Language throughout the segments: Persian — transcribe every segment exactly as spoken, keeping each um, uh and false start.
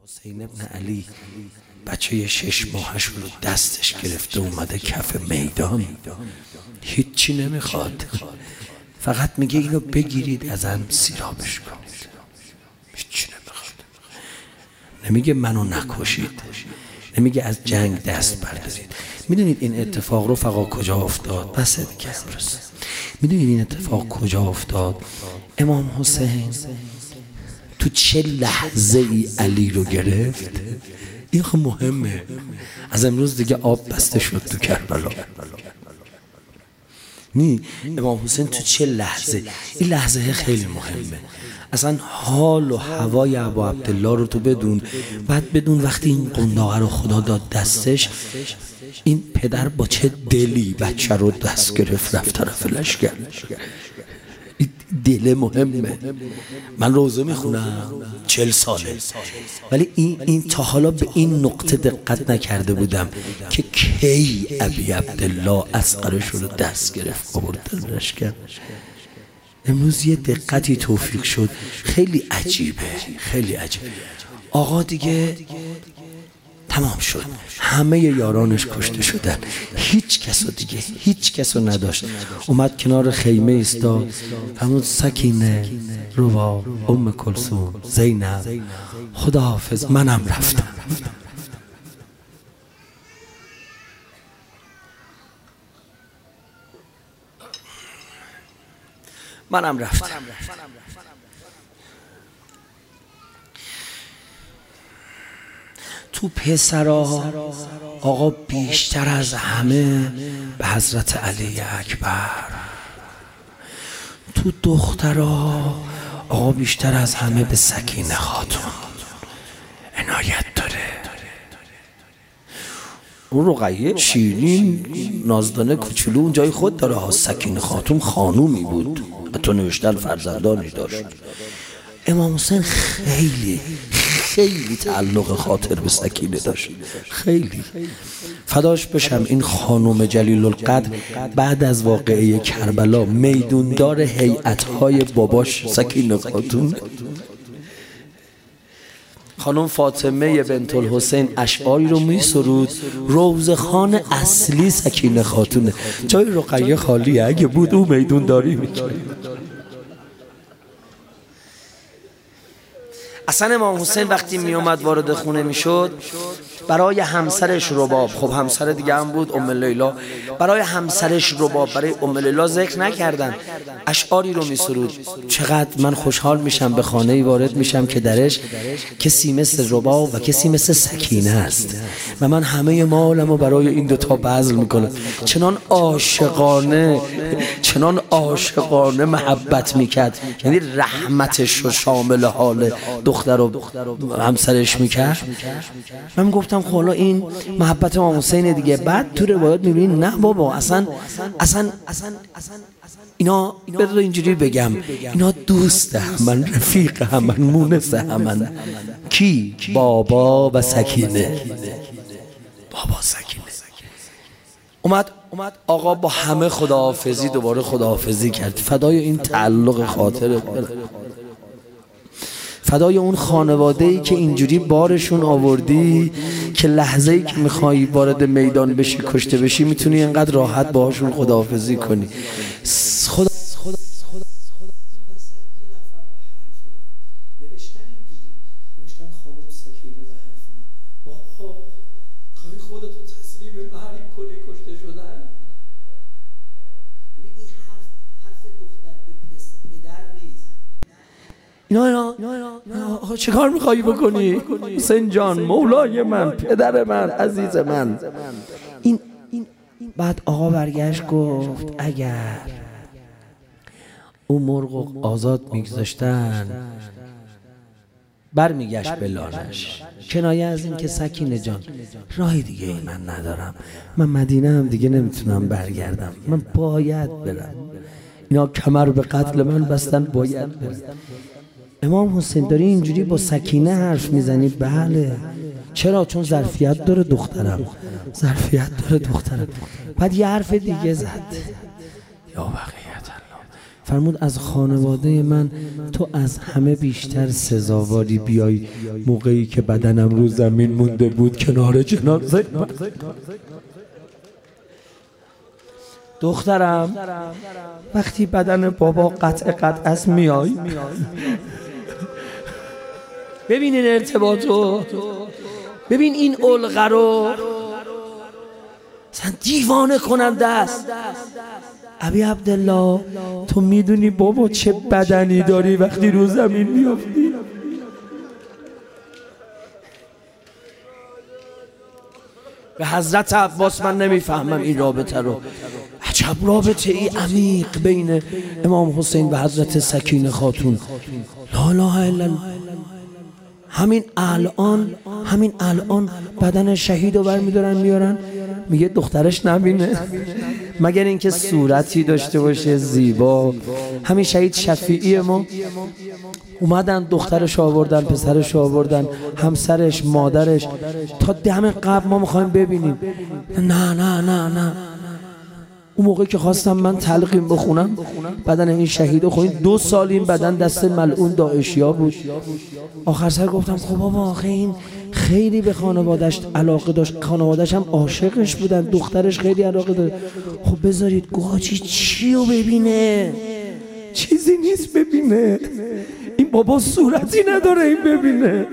حسین ابن علی بچه شش ماهش رو دستش گرفته اومده کف میدان، هیچی نمیخواد، فقط میگه اینو بگیرید ازم سیرابش کنید، هیچی نمیخواد. نمیگه منو نکشید، نمیگه از جنگ دست بردارید. میدونید این اتفاق رو فقط کجا افتاد؟ بس دیگه امروز میدونید این اتفاق کجا افتاد؟ امام حسین تو چه لحظه ای علی رو گرفت؟ این خب مهمه. از امروز دیگه آب بسته شد تو کربلا. نی امام حسین تو چه لحظه؟ این لحظه خیلی مهمه. اصلا حال و هوای ابا عبدالله رو تو بدون، بعد بدون وقتی این قنداقه رو خدا داد دستش، این پدر با چه دلی بچه رو دست گرفت رفت طرف لشکر. این دل مهمه. من روزه میخونم چل ساله، ولی این, این تا حالا به این نقطه دقت نکرده بودم که کی ابی عبدالله اصغرش رو دست گرفت آورد لشکر. امروز یه دقتی توفیق شد، خیلی عجیبه، خیلی عجیبه. آقا دیگه تمام شد، همه یارانش کشته شدن، هیچ کسو دیگه هیچ کسو نداشت. اومد کنار خیمه ایستاد، همون سکینه، روا، ام کلثوم، زینب، خداحافظ، منم رفتم. منم رفتم. تو پسرها آقا بیشتر از همه به حضرت علی اکبر، تو دخترها آقا بیشتر از همه به سکینه خاتون عنایت داره. اون رقیه شیرین نازدانه کوچولو اون جای خود داره ها. سکینه خاتون خانومی بود، حتی نوشتن فرزندانی داشت. امام حسین خیلی خیلی تعلق خاطر به سکینه داشت، خیلی. فداش بشم این خانم جلیل القدر بعد از واقعه کربلا میدوندار هیئت‌های باباش سکینه خاتون. خانم فاطمه بنت الحسین اشعاری رو می سرود، روزخوان اصلی سکینه خاتونه، جای رقیه خالیه، اگه بود او میدونداری میکرد. اصلا امام حسین وقتی می اومد وارد خونه می شد، برای همسرش رباب، خب همسر دیگه هم بود ام لیلا، برای همسرش رباب، برای ام لیلا ذکر نکردن، اشعاری رو می سرود. چقدر من خوشحال میشم به خانه‌ای وارد میشم که درش کسی مثل رباب و کسی مثل سکینه است و من همه مالم رو برای این دوتا بذل میکنم. چنان عاشقانه چنان عاشقانه محبت میکرد، یعنی رحمتش رو شامل حال دختر و همسرش میکرد. من گفتم خب حالا این محبت امام حسین دیگه. بعد تو روایات میبینی نه بابا، اصلا اصلا اینا بذار اینجوری بگم، اینا دوست همن، رفیق همن، مونس همن. کی؟ بابا و سکینه. بابا سکینه اومد اومد آقا با همه خداحافظی دوباره خداحافظی کرد. فدای این تعلق خاطر، فدای اون خانواده‌ای که اینجوری بارشون آوردی که لحظه‌ای که میخوایی وارد میدان بشی کشته بشی میتونی اینقدر راحت باهاشون خداحافظی کنی. خدا اینا اینا اینا چه کار میخوایی بکنی؟ حسین جان، مولای من، پدر من، عزیز من. این بعد آقا برگشت گفت اگر اون مرغ آزاد میگذاشتن برمیگشت به لانش، کنایه از این که سکینه جان راه دیگه ای من ندارم، من مدینه هم دیگه نمیتونم برگردم، من باید برم، اینا کمر به قتل من بستن، باید برم. امام حسین داری اینجوری با سکینه حرف میزنی؟ بله. چرا؟ چون ظرفیت داره دخترم، ظرفیت داره دخترم. بعد یه حرف دیگه زد، یا بقیت الله. فرمود از خانواده من تو از همه بیشتر سزاواری بیای موقعی که بدنم رو زمین مونده بود کنار جنازه من. دخترم وقتی بدن بابا قطع قطع است میای، ببین این ارتباطو، ببین این علقه رو، اصلا دیوانه کننده است. ابی عبدالله تو میدونی بابا چه بدنی داری وقتی رو زمین میافتی؟ به حضرت عباس من نمیفهمم این رابطه رو، عجب رابطه ای عمیق بین امام حسین و حضرت سکینه خاتون. لا اله الا الله. همین الان همین الان بدن شهید رو برمیدارن میارن، میگه دخترش نبینه مگر اینکه صورتی داشته باشه زیبا. همین شهید شفیعی ما اومدن دخترش آوردن، پسرش آوردن، همسرش، مادرش، تا دم قبل ما میخوایم ببینیم. نه نه نه نه اون موقع که خواستم من تلقین بخونم بدن این شهیدو خونید، دو سال این بدن دست ملعون داعشیا بود. آخر سر گفتم خب بابا آخه این خیلی به خانواده‌اش علاقه داشت، خانواده‌اش هم عاشقش بودن، دخترش خیلی علاقه داشت. خب بذارید گاجی چی رو ببینه؟ چیزی نیست ببینه، این بابا صورتی نداره این ببینه.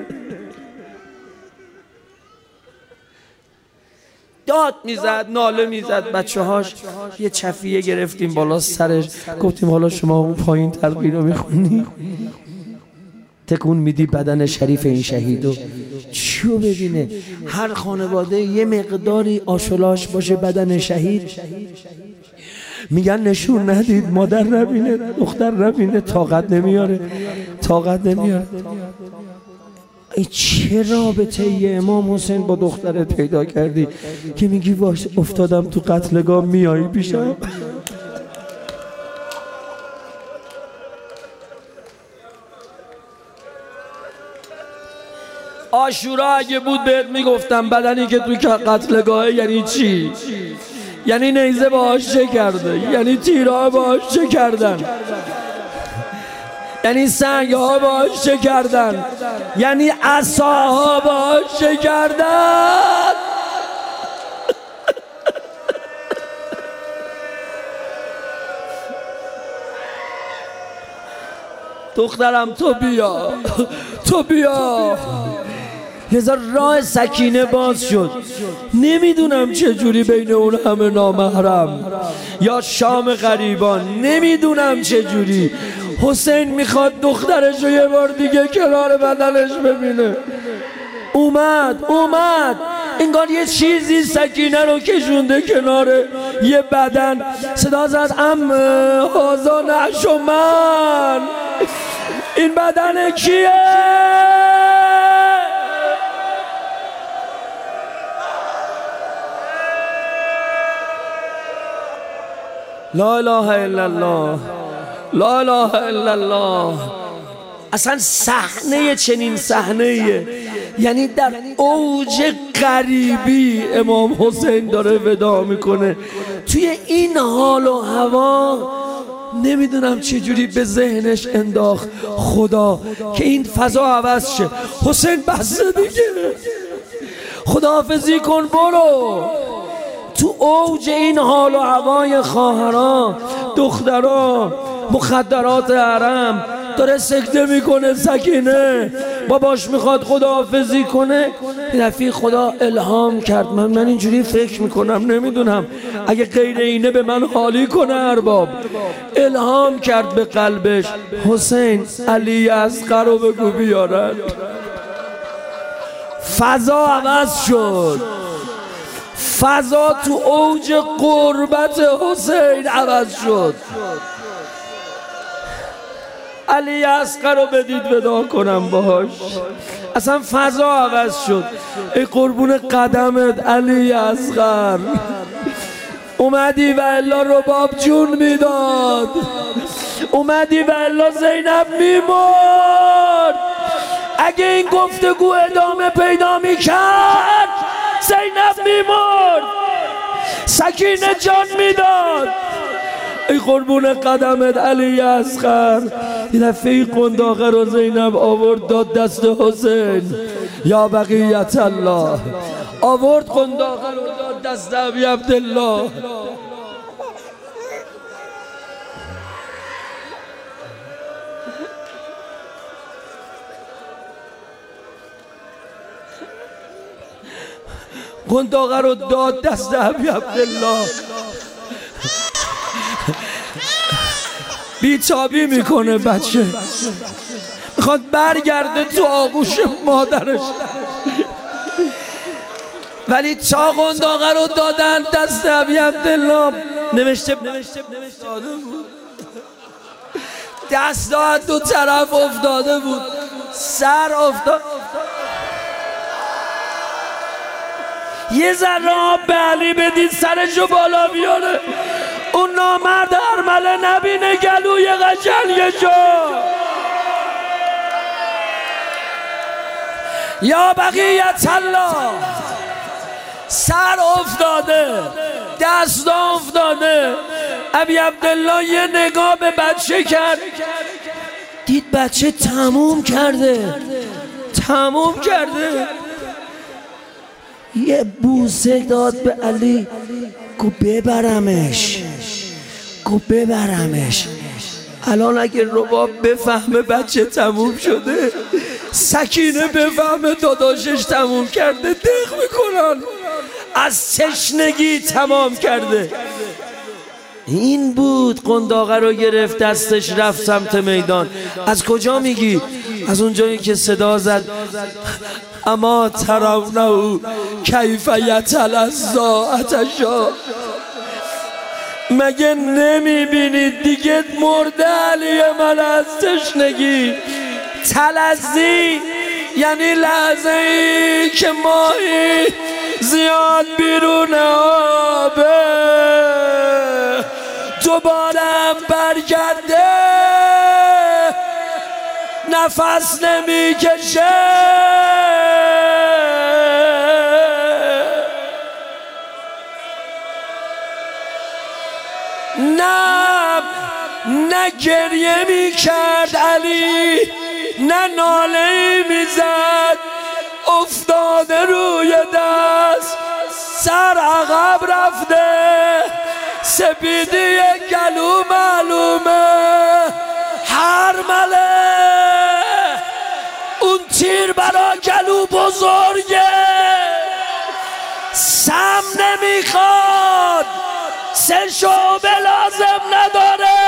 داد میزد، ناله میزد. بچه هاش یه چفیه گرفتیم بالا سرش، گفتیم حالا شما اون پایین تلقین رو میخونی، تکون میدی بدن شریف این شهیدو چیو ببینه. هر خانواده یه مقداری آشولاش باشه بدن شهید، میگن نشون ندید، مادر نبینه، دختر نبینه، طاقت نمیاره، طاقت نمیاره. ای چه رابطه ای امام حسین با دخترت پیدا کردی که میگی واش افتادم تو قتلگاه میایی پیشم؟ عاشورا اگه بود بهت میگفتم بدنی که تو قتلگاه یعنی چی؟ یعنی نیزه باهاش چه کرده؟ یعنی تیرها باهاش چه کردن؟ یعنی سنگ ها باهاش چه کردن؟ یعنی عصاها باهاش چه کردن؟ دخترم تو بیا، تو بیا. لذا راه سکینه باز شد. نمیدونم چجوری بین اون همه نامحرم یا شام غریبان، نمیدونم چجوری حسین میخواد دخترش رو یه بار دیگه کنار بدنش ببینه. اومد اومد انگار یه چیزی سکینه رو کشونده کنار یه بدن. صدا زد عمه هازا نعش و من، این بدن کیه؟ لا اله الا الله، لا اله الا الله. اصلا صحنه چنین صحنه‌ایه، یعنی در اوج غریبی امام حسین داره ودا میکنه توی این حال و هوا. نمیدونم چجوری به ذهنش انداخت خدا که این فضا عوض شه. حسین بس دیگه، خداحافظی کن برو. تو اوج این حال و هوای خواهران، دختران، مخدرات حرم داره سکته میکنه سکینه، باباش میخواد خداحافظی کنه. رفیق خدا الهام کرد، من من اینجوری فکر میکنم، نمیدونم اگه غیر اینه به من حالی کنه ارباب. الهام کرد به قلبش حسین علی اصغر رو بگو بیارن. فضا عوض شد، فضا تو اوج قربت حسین عوض شد. علی اصغر رو بدید ودا کنم باهاش. اصلا فضا عوض شد. ای قربون قدمت علی اصغر، اومدی و الا رباب جون میداد، اومدی و الا زینب میمرد. اگه این گفتگو ادامه پیدا میکرد زینب میمرد، سکینه جان میداد. ای قربون قدمت علی اصغر. یه دفعه قنداقه رو زینب آورد داد دست حسین، یا بقیت الله. آورد قنداقه رو داد دست ابی عبدالله. قنداقه رو داد دست ابی عبدالله. بیتابی میکنه بچه، میخواد برگرده تو آغوش مادرش، ولی تا قنداقه رو دادن دست ابی عبدالله. نوشته داده بود، دست داد دو طرف افتاده بود، سر افتاد. یه ذره آب به علی بدید سرشو بالا بیاره، اون نامرد ارمله نبینه گلوی قشنگشو. یا بقیت الله. سر افتاده، دست افتاده. ابی عبدالله یه نگاه به بچه کرد، دید بچه تموم کرده، تموم کرده. یه بوسه داد به علی، گو ببرمش، گو ببرمش. الان اگه رباب بفهمه بچه تموم شده، سکینه بفهمه داداشش تموم کرده، دق میکنن، از تشنگی تمام کرده. این بود قنداقه رو گرفت دستش، رفت سمت میدان. از کجا میگی؟ از اونجایی که صدا زد اما ترونه کیف یتلظی عطشا. مگه نمیبینید دیگه مرده علی من از تشنگی. تلظی یعنی لحظه ای که ماهی زیاد بیرون آبه، دوباره هم برگرده، نفس نمیکشه. نه نه گریه میکرد علی، نه ناله میزد، افتاده روی دست، سر عقب رفته، سپیدی گلو معلومه. هرمله اون تیر برا گلو بزرگه، سم نمیخواد، سه شعبه لازم نداره.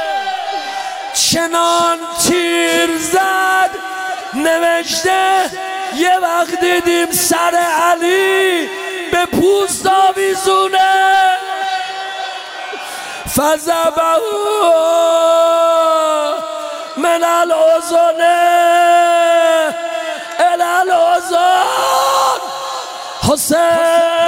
چنان تیر زد، نوشته یه وقت دیدیم سر علی به پوست آویزونه. فذبحوا من الاذن الی الاذن. حسین